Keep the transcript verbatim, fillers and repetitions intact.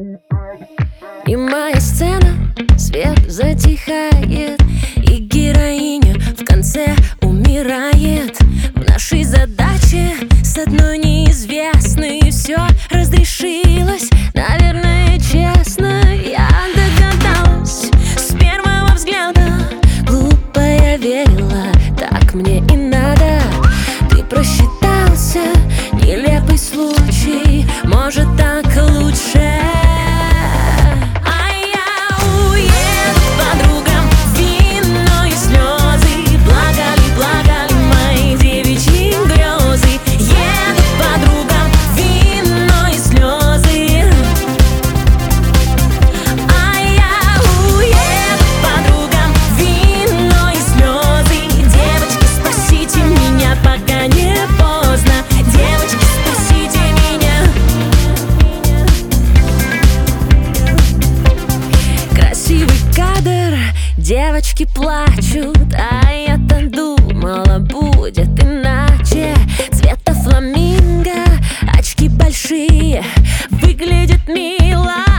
И моя сцена, свет затихает, и героиня в конце умирает. В нашей задаче с одной неизвестной все разрешилось, наверное, честно. Я догадалась с первого взгляда, глупо я верила, так мне и надо. Ты просчитался, нелепый случай, может так лучше. Девочки плачут, а я-то думала, будет иначе. Цвета фламинго, очки большие, выглядит мило.